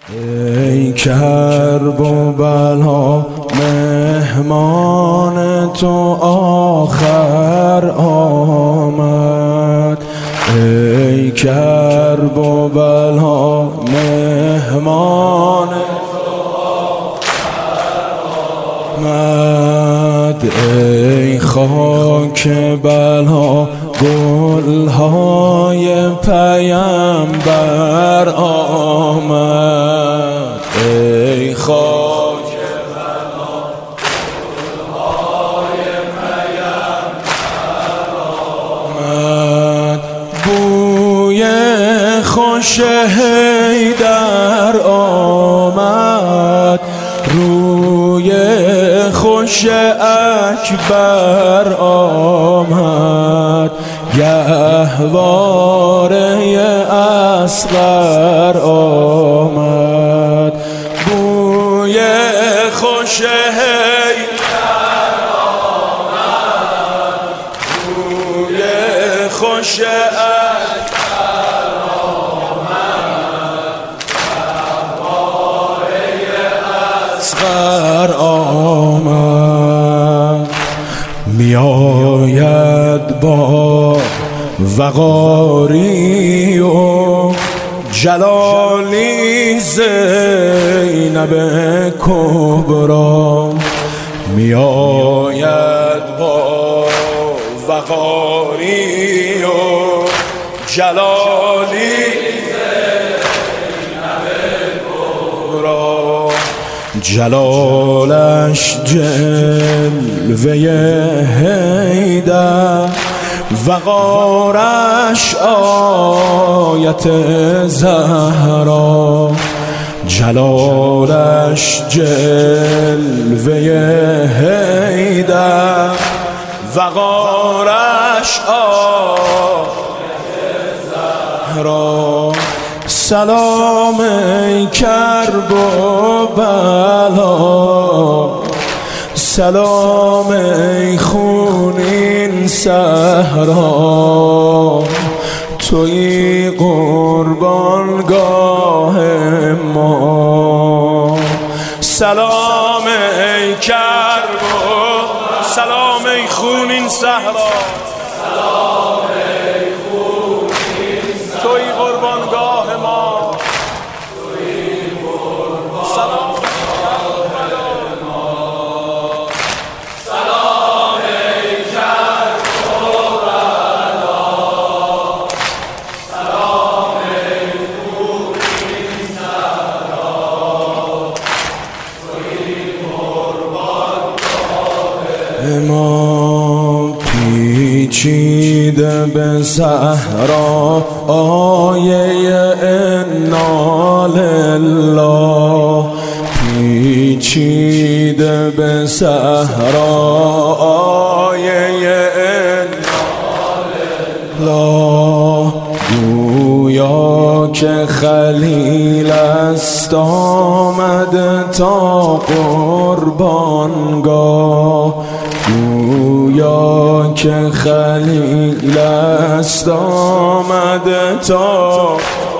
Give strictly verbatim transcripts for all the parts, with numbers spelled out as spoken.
ای کرب و بلا مهمان تو آخر آمد. ای کرب و بلا مهمان تو آخر آمد. ای خاک بلا گلهای پیامبر آمد. ای خاک بلا گلهای پیامبر آمد. بوی خوش حیدر آمد. روی خوش اکبر آمد. گهواره اصغر آمد. بوی خوش حیدر آمد. بوی خوش اکبر آمد. گهواره اصغر آمد. میآید با وقاری و جلالی زینب کبری. میآید با وقاری و جلالی زینب کبری. جلالش جلوه حیدر، وقارش آیت زهرا. جلالش جلوه حیدر، وقارش آیت زهرا. سلام ای کرب و بلا، سلام ای خونین صحرا. تویی قربانگاه ما. سلام ای کرب و سلام ای خونین صحرا. سلام ای خونین صحرا. تویی قربانگاه ما. تویی قربانگاه سلام ما. پیچیده به صحرا آیه انا لله. پیچیده به صحرا آیه انا لله. گویا که خلیل است آمده تا قربانگاه. گویا که خلیل است آمده تا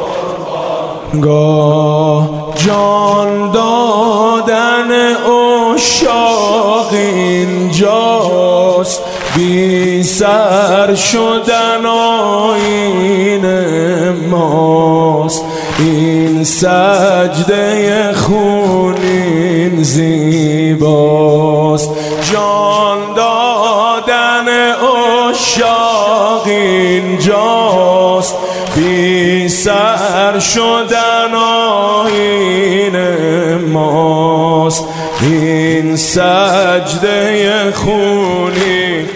قربانگاه. جان دادن عشاق اینجاست، بی سر شدن آیین ماست. این سجده خونین زیباست. جان دادن عشاق اینجاست، بی سر شدن آیین ماست. این سجده خونی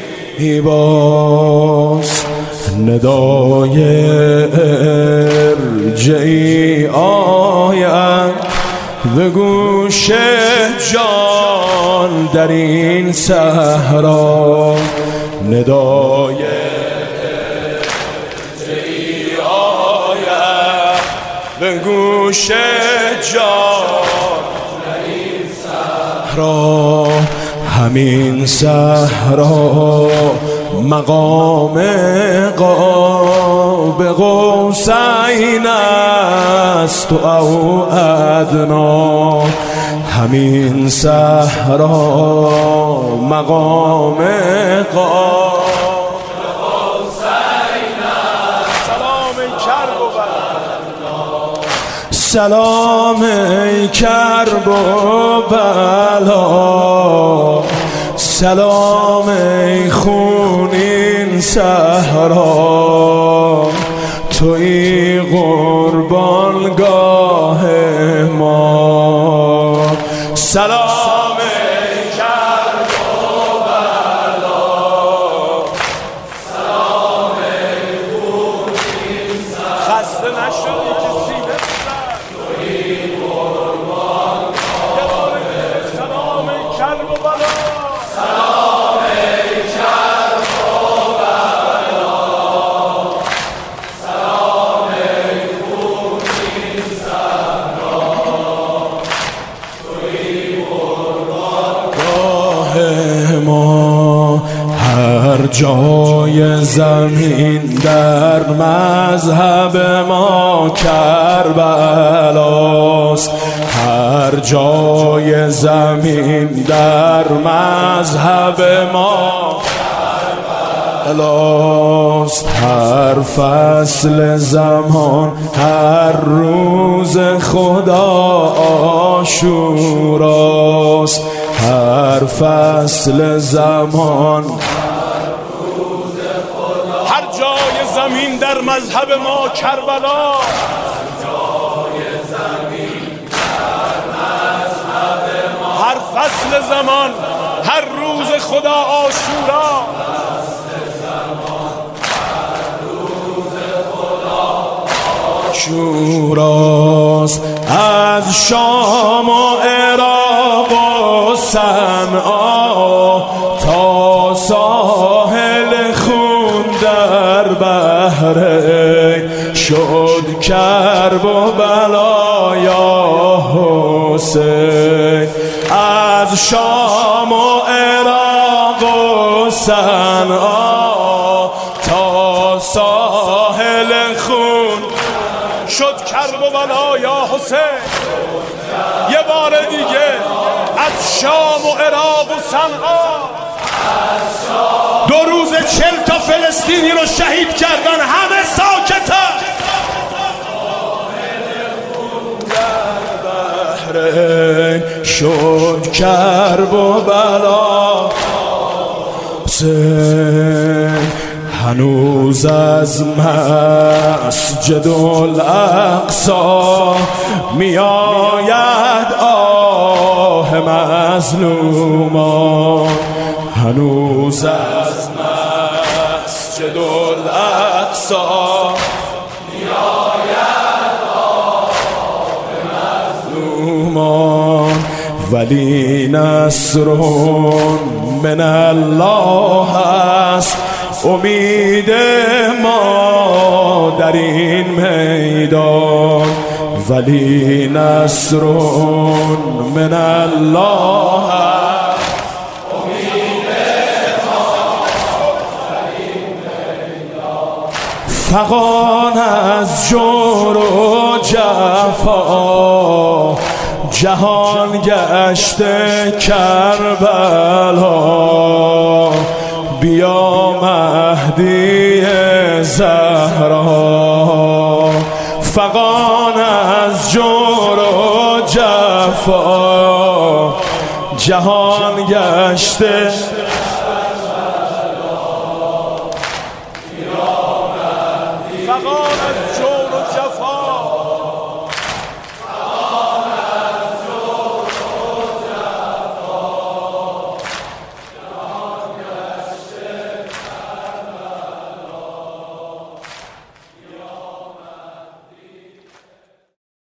باست. ندای ارجعی آید به گوش جان در این صحرا. ندای ارجعی آید به گوش جان در این صحرا. همین صحرا مقام قاب قوسین است و او ادنا، همین صحرا مقام قاب قوسین است. سلام ای کرب و بلا، سلام ای کرب و بلا، سلام ای خونین صحرا، توی قربانگاه ما. سلام ای کرب و بلا، سلام ای خونین صحرا، خسته نشدی که سینه بزن، توی قربانگاه. سلام ای کرب و بلا، سلام ای کرب و بلا، سلام ای خونین صحرا، توی قربانگاه ما. هر جای زمین در مذهب ما کربلاست، هر جای زمین در مذهب ما کربلاست، هر فصل زمان هر روز خدا عاشوراست، هر فصل زمان هر جای زمین در مذهب ما کربلا، هر فصل زمان هر روز خدا عاشورا، عاشوراست. از شام و عراق و صنعا تا ساحل خون در بحر شد کرب و بلا یا حسین. از شام و عراق و صنعا تا ساحل خون شد کرب و بلا یا حسین. یه بار دیگه از شام و عراق و صنعا، دو روز چل تا فلسطینی رو شهید کردن، همه ساکتن. شد کرب و بلا حسین. هنوز از مسجد الاقصی می آید آه مظلومان، هنوز از مسجد الاقصی می آید آه مظلومان. ولی نصر من الله است امید ما در این میدان، ولی نصر من الله است امید ما در این میدان. فغان از جور و جفا جهان گشته کربلا، بیا مهدی زهرا. فغان از جور و جفا جهان گشته